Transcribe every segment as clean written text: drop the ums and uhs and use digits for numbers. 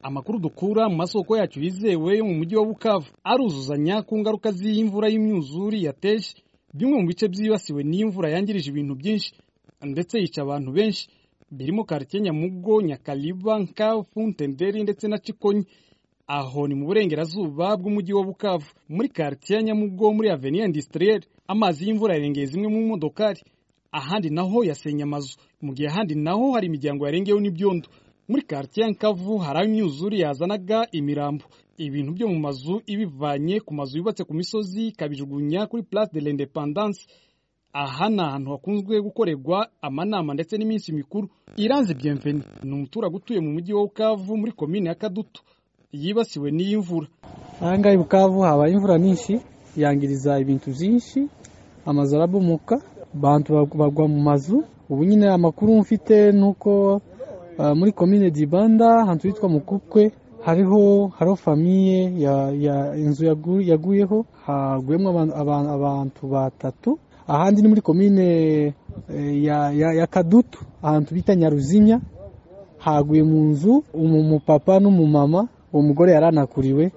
Amakuru dukura mu masoko yacu yizewe yo mu mujyi wa Bukavu aruzuzanya ku ngaruka z'imvura y'imyuzuri yateje bimwe mu bice byibasiwe n'imvura yangirije ibintu byinshi ndetse yica abantu benshi birimo quartier Nyamugo, Nyakaliba, Nkafu, Ntenderi ndetse na Cikonyi. Aho ni mu burengerazuba bw'umujyi wa Bukavu muri quartier Nyamugo muri Avenue Industrielle. Amazi y'imvura yarengeye zimwe mu modokari, ahandi naho yasenye amazu, mu gihe ahandi naho hari imiryango yarengeyeho n'ibyondo. Muri quartier Nkavu hari imyuzuri yazanaga imirambo, ibintu byo mu mazu ibivanye ku mazu yubatse ku misozi kabijugunya kuri Place de l'Independance. Aha ni ahantu hakunzwe gukorerwa amanama ndetse n'iminsi mikuru. Iranze Bienvenue ni umuturage utuye mu mujyi wa Bukavu muri komine ya Kadutu yibasiwe n'iyi mvura. Ahangaha i Bukavu habaye imvura nyinshi yangiriza ibintu byinshi, amazu arabomoka, abantu bagwa mu mazu. Ubu nyine amakuru mfite nuko muri komine Dibanda hantu hitwa Mukukwe hariho famiye ya inzu yaguyeho, haguyemo abantu batatu. Ahandi ni muri komine ya Kadutu ahantu bita Nyaruzinya haguye mu nzu umupapa n'umumama, uwo mugore yaranakuriwe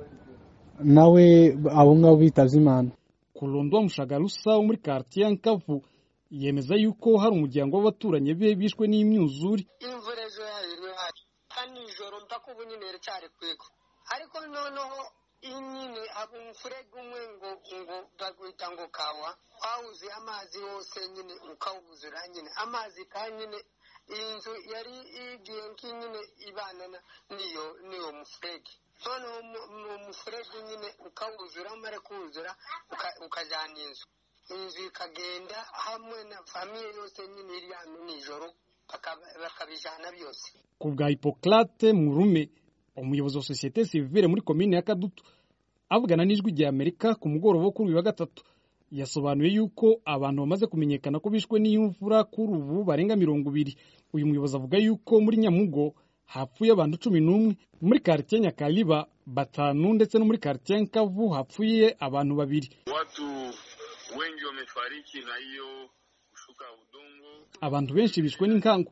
nawe abo ngabo bitavye Imana. Kulondwa Mushagarusa wo muri quartier Nkavu yemeza yuko hari umuryango w'abaturanyi be bishwe n'imyuzuri. Imvura ejo yari kandi ijoro mpaka ubu nyine cyari kwego, ariko noneho inyine abo umfurege umwe ngo bagwita ngo kawa wawuze amazi yose nyine ukawuzura nyine amazi kanyine inzu yari igiye nk'inyine ibana niyo mufurege. Noneho umufurege nyine ukawuzura amare kuwuzura ukajyana inzu ikagenda hamwe na famiye yose nyine iri hano nijoro bakabijana byose. Ku bwa Hippocrate Murume, umuyobozi wa Societe Civile muri komine ya Kadutu, avugana n'ijwi rya Amerika ku mugoroba kuri uyu wa gatatu, yasobanuye yuko abantu bamaze kumenyekana ko bishwe n'imvura kuri ubu barenga 20. Uyu muyobozi avuga yuko muri Nyamugo hapfuye abantu 11, muri quartier Nyakaliba 5 ndetse no muri quartier Nkavu hapfuye abantu 2. Watu wengi wamefariki na hiyo kushuka udongo. Abantu benshi bishwe n'inkangu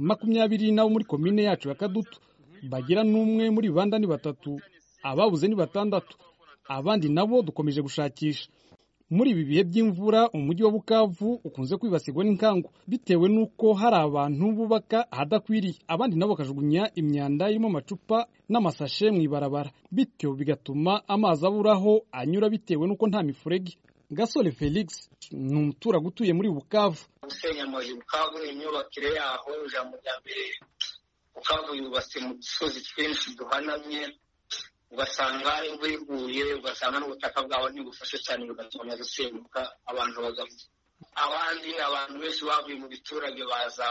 20 nabo muri komine yacu ya Kadutu, bagira n'umwe muri banda ni 3, ababuze ni 6, abandi nabo dukomeje gushakisha. Muri ibi bihe by'imvura umujyi wa Bukavu ukunze kwibasirwa n'inkangu bitewe nuko hari abantu bubaka ahadakwiriye, abandi nabo bakajugunya imyanda irimo amacupa n'amasashe mu ibarabara, bityo bigatuma amazi aburaho anyura bitewe nuko nta mifurege. Gasore Felix ni umuturage utuye muri Bukavu. Gusenya amazi Bukavu imyubakire yaho ijambo rya mbere, Bukavu yubatse mu dusozi twinshi duhanamye, ugasanga imvura iguye, ugasanga n'ubutaka bwaho ntibufashe cyane bigatuma gusenyuka abantu bagapfa. Abantu benshi bavuye mu biturage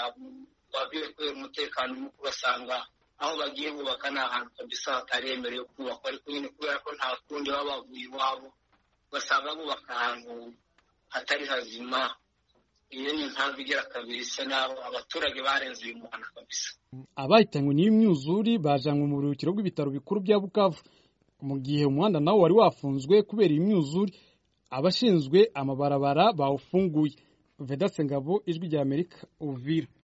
bagiye kubera umutekano muke, ugasanga aho bagiye bubaka ni ahantu kabisa hataremerewe kubakwa, ariko nyine kubera ko nta kundi baba bavuye iwabo ugasanga bubaka ahantu hatari hazima. Iyo ni impamvu igira kabiri isa naho abaturage barenze uyu muhanda kabisa. Abahitanywe n'iyi myuzuri bajanywe mu buruhukiro bw'ibitaro bikuru bya Bukavu, mu gihe umuhanda nawo wari wafunzwe kubera iyi myuzuri. Abashinzwe amabarabara bawufunguye. Vedaste Ngabo, Ijwi rya Amerika, Uvira.